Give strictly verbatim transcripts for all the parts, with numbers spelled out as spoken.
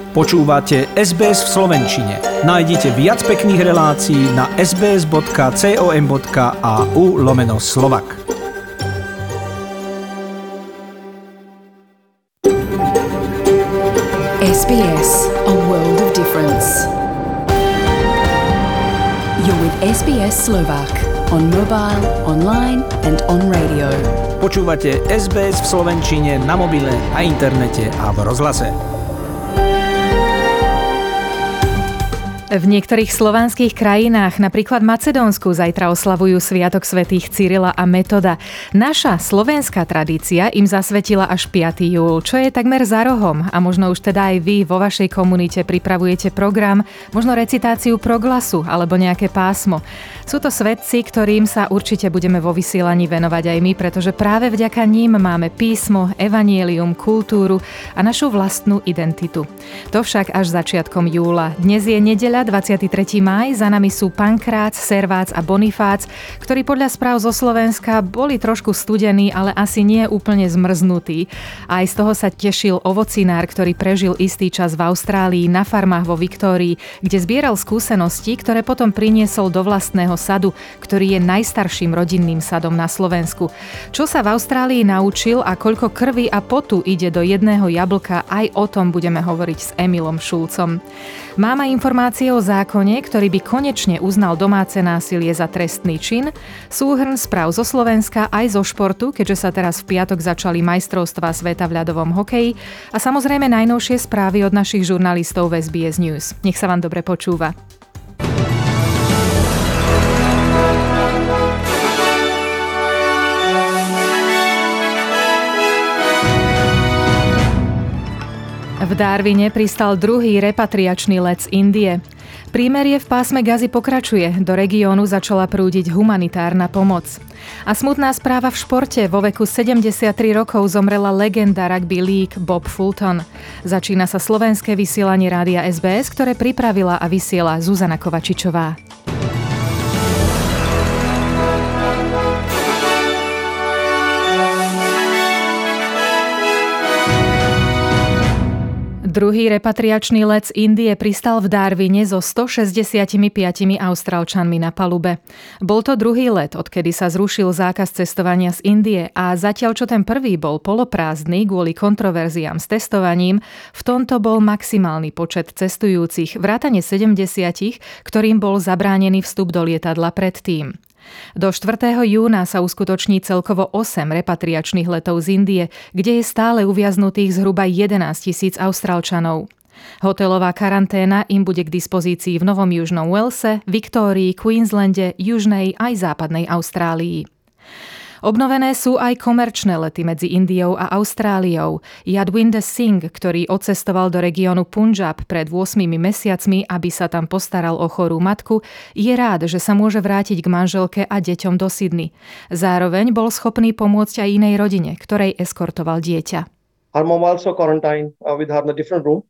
Počúvate es bé es v slovenčine. Nájdite viac pekných relácií na sbs.com.au lomeno Slovak. es bé es, a world of difference. You're with es bé es Slovak on mobile, online and on radio. Počúvate es bé es v slovenčine na mobile, na internete a v rozhlase. V niektorých slovanských krajinách, napríklad Macedónsku, zajtra oslavujú sviatok svätých Cyrila a Metoda. Naša slovenská tradícia im zasvetila až piateho júla, čo je takmer za rohom. A možno už teda aj vy vo vašej komunite pripravujete program, možno recitáciu proglasu alebo nejaké pásmo. Sú to svetci, ktorým sa určite budeme vo vysielaní venovať aj my, pretože práve vďaka ním máme písmo, evanjelium, kultúru a našu vlastnú identitu. To však až začiatkom júla. Dnes je nedeľa, dvadsiateho tretieho mája, za nami sú Pankrác, Servác a Bonifác, ktorí podľa správ zo Slovenska boli trošku studení, ale asi nie úplne zmrznutí. Aj z toho sa tešil ovocinár, ktorý prežil istý čas v Austrálii na farmách vo Viktórii, kde zbieral skúsenosti, ktoré potom priniesol do vlastného sadu, ktorý je najstarším rodinným sadom na Slovensku. Čo sa v Austrálii naučil a koľko krvi a potu ide do jedného jablka, aj o tom budeme hovoriť s Emilom Šulcom. Máme informácie o zákone, ktorý by konečne uznal domáce násilie za trestný čin, súhrn správ zo Slovenska aj zo športu, keďže sa teraz v piatok začali majstrovstvá sveta v ľadovom hokeji a samozrejme najnovšie správy od našich žurnalistov v es bé es News. Nech sa vám dobre počúva. V Darwine pristal druhý repatriačný let z Indie. Prímerie v pásme Gazy pokračuje, do regiónu začala prúdiť humanitárna pomoc. A smutná správa v športe, vo veku sedemdesiattri rokov zomrela legenda rugby league Bob Fulton. Začína sa slovenské vysielanie rádia es bé es, ktoré pripravila a vysiela Zuzana Kovačičová. Druhý repatriačný let z Indie pristal v Darwine so stošesťdesiatpäť Austrálčanmi na palube. Bol to druhý let, odkedy sa zrušil zákaz cestovania z Indie a zatiaľ čo ten prvý bol poloprázdny kvôli kontroverziám s testovaním, v tomto bol maximálny počet cestujúcich, vrátane sedemdesiat, ktorým bol zabránený vstup do lietadla predtým. Do štvrtého júna sa uskutoční celkovo osem repatriačných letov z Indie, kde je stále uviaznutých zhruba jedenásť tisíc Austrálčanov. Hotelová karanténa im bude k dispozícii v Novom Južnom Walese, Viktórii, Queenslande, Južnej aj Západnej Austrálii. Obnovené sú aj komerčné lety medzi Indiou a Austráliou. Yadwinder Singh, ktorý odcestoval do regiónu Punjab pred ôsmimi mesiacmi, aby sa tam postaral o chorú matku, je rád, že sa môže vrátiť k manželke a deťom do Sydney. Zároveň bol schopný pomôcť aj inej rodine, ktorej eskortoval dieťa. Her mom also quarantined uh, with her in a different room,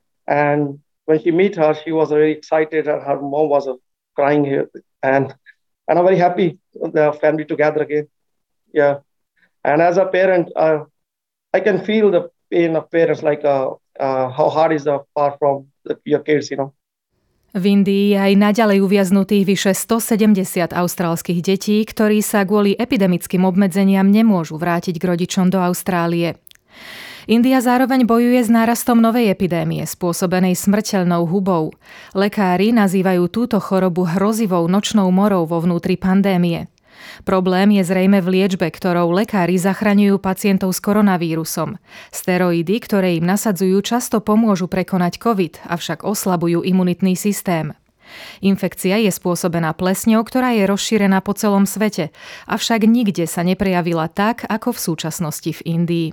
and when she meet her, she was very excited and her mom was uh, crying here, and and I'm very happy the family together again. Yeah, and as a parent, uh, I can feel the pain of parents, like uh, uh, how hard is the far from the, your kids, you know. V Indii je aj naďalej uviaznutých vyše stosedemdesiat austrálskych detí, ktorí sa kvôli epidemickým obmedzeniam nemôžu vrátiť k rodičom do Austrálie. India zároveň bojuje s nárastom novej epidémie, spôsobenej smrteľnou hubou. Lekári nazývajú túto chorobu hrozivou nočnou morou vo vnútri pandémie. Problém je zrejme v liečbe, ktorou lekári zachraňujú pacientov s koronavírusom. Steroidy, ktoré im nasadzujú, často pomôžu prekonať COVID, avšak oslabujú imunitný systém. Infekcia je spôsobená plesňou, ktorá je rozšírená po celom svete, avšak nikde sa neprejavila tak, ako v súčasnosti v Indii.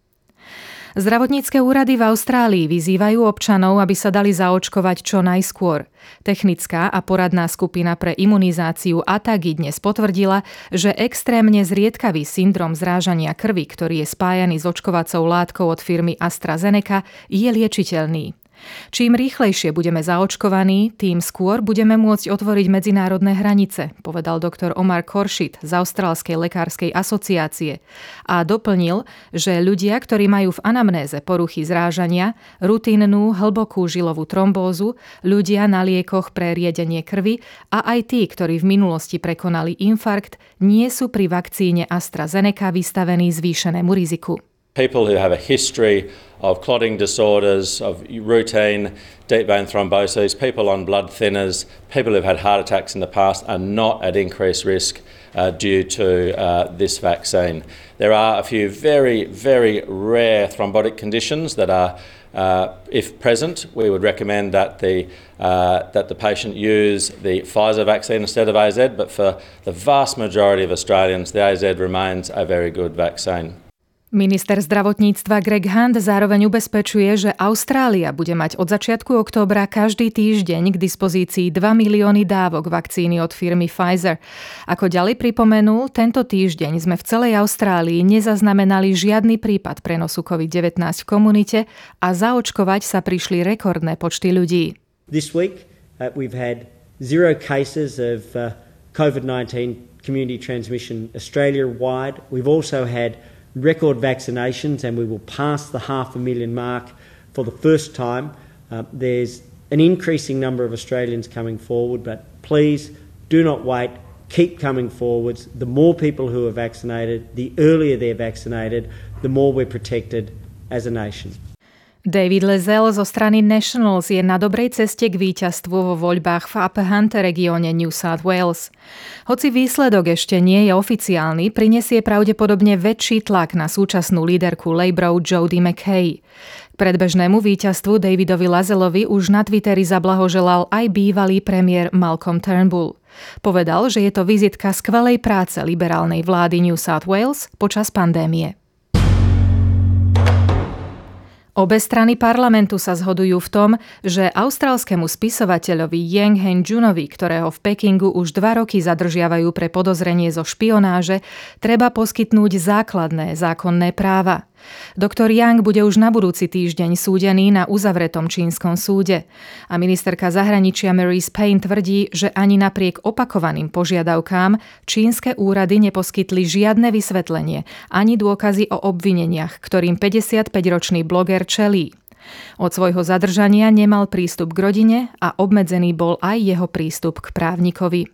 Zdravotnícke úrady v Austrálii vyzývajú občanov, aby sa dali zaočkovať čo najskôr. Technická a poradná skupina pre imunizáciu á té á gé dnes potvrdila, že extrémne zriedkavý syndrom zrážania krvi, ktorý je spájaný s očkovacou látkou od firmy AstraZeneca, je liečiteľný. Čím rýchlejšie budeme zaočkovaní, tým skôr budeme môcť otvoriť medzinárodné hranice, povedal doktor Omar Khorshid z Austrálskej lekárskej asociácie a doplnil, že ľudia, ktorí majú v anamnéze poruchy zrážania, rutinnú hlbokú žilovú trombózu, ľudia na liekoch pre riedenie krvi a aj tí, ktorí v minulosti prekonali infarkt, nie sú pri vakcíne AstraZeneca vystavení zvýšenému riziku. People who have a history of clotting disorders, of routine deep vein thrombosis, people on blood thinners, people who've had heart attacks in the past are not at increased risk uh, due to uh, this vaccine. There are a few very, very rare thrombotic conditions that are, uh, if present, we would recommend that the, uh, that the patient use the Pfizer vaccine instead of A Z, but for the vast majority of Australians, the A Z remains a very good vaccine. Minister zdravotníctva Greg Hunt zároveň ubezpečuje, že Austrália bude mať od začiatku októbra každý týždeň k dispozícii dva milióny dávok vakcíny od firmy Pfizer. Ako ďalej pripomenul, tento týždeň sme v celej Austrálii nezaznamenali žiadny prípad prenosu covid devätnásť v komunite a zaočkovať sa prišli rekordné počty ľudí. This week uh, we've had zero cases of uh, covid nineteen community transmission Australia-wide. We've also had record vaccinations, and we will pass the half a million mark for the first time. Uh, there's an increasing number of Australians coming forward, but please do not wait. Keep coming forwards. The more people who are vaccinated, the earlier they're vaccinated, the more we're protected as a nation. David Lezell zo strany Nationals je na dobrej ceste k víťazstvu vo voľbách v Upper Hunt regióne New South Wales. Hoci výsledok ešte nie je oficiálny, prinesie pravdepodobne väčší tlak na súčasnú líderku Labourov Jodie McKay. K predbežnému víťazstvu Davidovi Lezellovi už na Twitteri zablahoželal aj bývalý premiér Malcolm Turnbull. Povedal, že je to vizitka skvelej práce liberálnej vlády New South Wales počas pandémie. Obe strany parlamentu sa zhodujú v tom, že austrálskemu spisovateľovi Yang Henjunovi, ktorého v Pekingu už dva roky zadržiavajú pre podozrenie zo špionáže, treba poskytnúť základné zákonné práva. Doktor Yang bude už na budúci týždeň súdený na uzavretom čínskom súde. A ministerka zahraničia Marise Payne tvrdí, že ani napriek opakovaným požiadavkám čínske úrady neposkytli žiadne vysvetlenie ani dôkazy o obvineniach, ktorým päťdesiatpäťročný bloger čelí. Od svojho zadržania nemal prístup k rodine a obmedzený bol aj jeho prístup k právnikovi.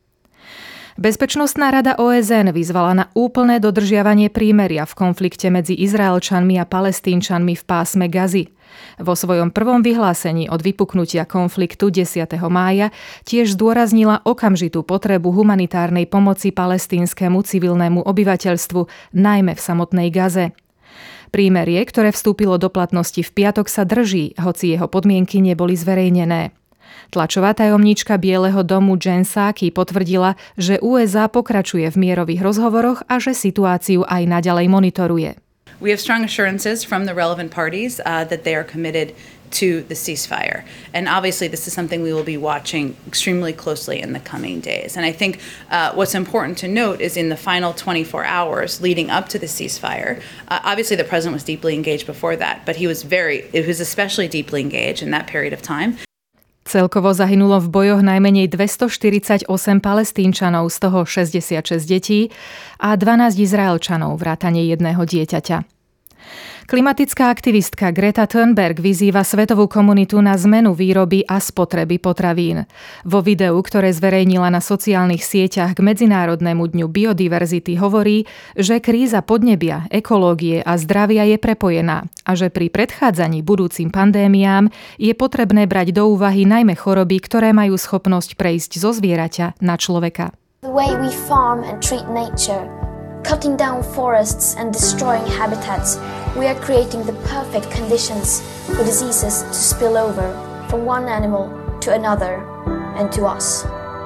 Bezpečnostná rada ó es en vyzvala na úplné dodržiavanie prímeria v konflikte medzi Izraelčanmi a Palestínčanmi v pásme Gazy. Vo svojom prvom vyhlásení od vypuknutia konfliktu desiateho mája tiež zdôraznila okamžitú potrebu humanitárnej pomoci palestínskemu civilnému obyvateľstvu, najmä v samotnej Gaze. Prímerie, ktoré vstúpilo do platnosti v piatok, sa drží, hoci jeho podmienky neboli zverejnené. Tlačová tajomníčka Bieleho domu Jen Psaki potvrdila, že ú es á pokračuje v mierových rozhovoroch a že situáciu aj naďalej monitoruje. We have strong assurances from the relevant parties uh, that they are committed to the ceasefire. And obviously this is something we will be watching extremely closely in the coming days. And I think uh, what's important to note is in the final twenty-four hours leading up to the ceasefire, uh, obviously the president was deeply engaged before that, but he was very, it was especially deeply engaged in that period of time. Celkovo zahynulo v bojoch najmenej dvestoštyridsaťosem Palestínčanov, z toho šesťdesiatšesť detí a dvanásť Izraelčanov, vrátane jedného dieťaťa. Klimatická aktivistka Greta Thunberg vyzýva svetovú komunitu na zmenu výroby a spotreby potravín. Vo videu, ktoré zverejnila na sociálnych sieťach k Medzinárodnému dňu biodiverzity, hovorí, že kríza podnebia, ekológie a zdravia je prepojená a že pri predchádzaní budúcim pandémiám je potrebné brať do úvahy najmä choroby, ktoré majú schopnosť prejsť zo zvieraťa na človeka. The way we farm and treat nature, cutting down forests and destroying habitats, we are creating the perfect conditions for diseases to spill over from one animal to another and to us.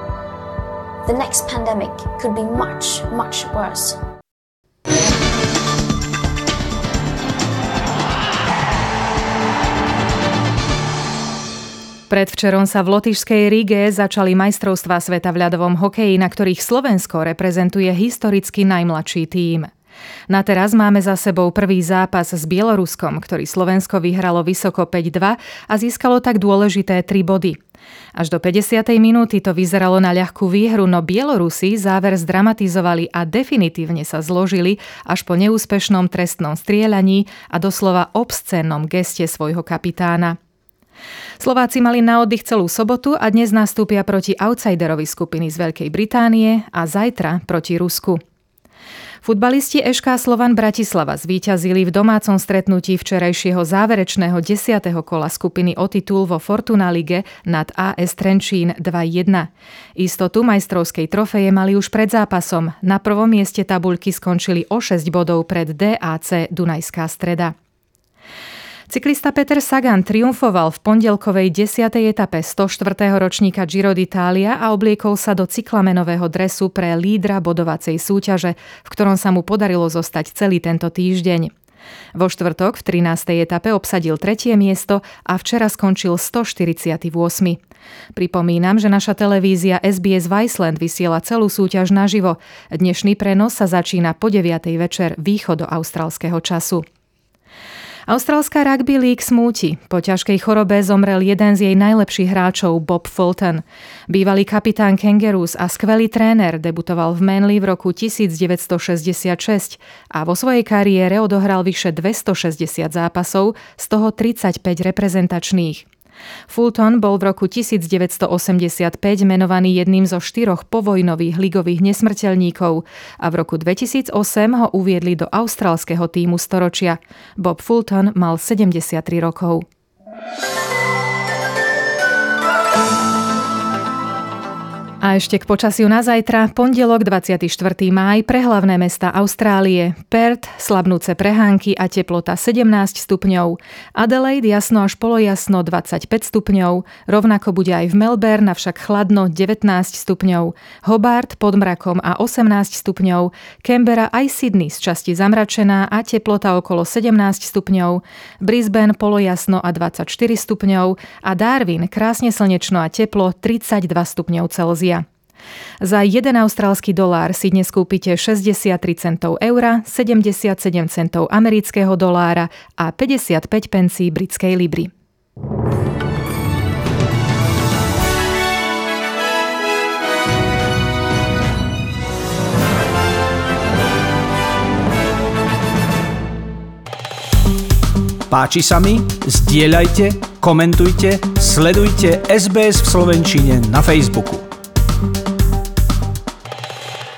The next pandemic could be much, much worse. Predvčerom sa v lotyšskej Rige začali majstrovstvá sveta v ľadovom hokeji, na ktorých Slovensko reprezentuje historicky najmladší tím. Na teraz máme za sebou prvý zápas s Bieloruskom, ktorý Slovensko vyhralo vysoko päť dva a získalo tak dôležité tri body. Až do päťdesiatej minúty to vyzeralo na ľahkú výhru, no Bielorusi záver zdramatizovali a definitívne sa zložili až po neúspešnom trestnom strieľaní a doslova obscénnom geste svojho kapitána. Slováci mali na oddych celú sobotu a dnes nastúpia proti outsiderovi skupiny z Veľkej Británie a zajtra proti Rusku. Futbalisti é ká Slovan Bratislava zvíťazili v domácom stretnutí včerajšieho záverečného desiateho kola skupiny o titul vo Fortuna Lige nad á es Trenčín dva jedna. Istotu majstrovskej trofeje mali už pred zápasom. Na prvom mieste tabuľky skončili o šesť bodov pred dé á cé Dunajská Streda. Cyklista Peter Sagan triumfoval v pondelkovej desiatej etape stoštvrtého ročníka Giro d'Italia a obliekol sa do cyklamenového dresu pre lídra bodovacej súťaže, v ktorom sa mu podarilo zostať celý tento týždeň. Vo štvrtok v trinástej etape obsadil tretie miesto a včera skončil stoštyridsiaty ôsmy. Pripomínam, že naša televízia es bé es Viceland vysiela celú súťaž naživo. Dnešný prenos sa začína po deviatej večer východoaustrálskeho času. Austrálska Rugby League smúti. Po ťažkej chorobe zomrel jeden z jej najlepších hráčov, Bob Fulton. Bývalý kapitán Kangaroos a skvelý tréner debutoval v Manly v roku devätnásťstošesťdesiatšesť a vo svojej kariére odohral vyše dvestošesťdesiat zápasov, z toho tridsaťpäť reprezentačných. Fulton bol v roku devätnásťstoosemdesiatpäť menovaný jedným zo štyroch povojnových ligových nesmrteľníkov a v roku dvetisícosem ho uviedli do austrálskeho tímu storočia. Bob Fulton mal sedemdesiattri rokov. A ešte k počasiu na zajtra, pondelok dvadsiateho štvrtého mája pre hlavné mestá Austrálie. Perth, slabnúce prehánky a teplota sedemnásť stupňov. Adelaide jasno až polojasno dvadsaťpäť stupňov. Rovnako bude aj v Melbourne, avšak chladno devätnásť stupňov. Hobart pod mrakom a osemnásť stupňov. Canberra aj Sydney z časti zamračená a teplota okolo sedemnásť stupňov. Brisbane polojasno a dvadsaťštyri stupňov. A Darwin krásne slnečno a teplo tridsaťdva stupňov Celzia. Za jeden austrálsky dolár si dnes kúpite šesťdesiattri centov eura, sedemdesiatsedem centov amerického dolára a päťdesiatpäť pencí britskej libry. Páči sa mi? Zdieľajte, komentujte, sledujte es bé es v slovenčine na Facebooku.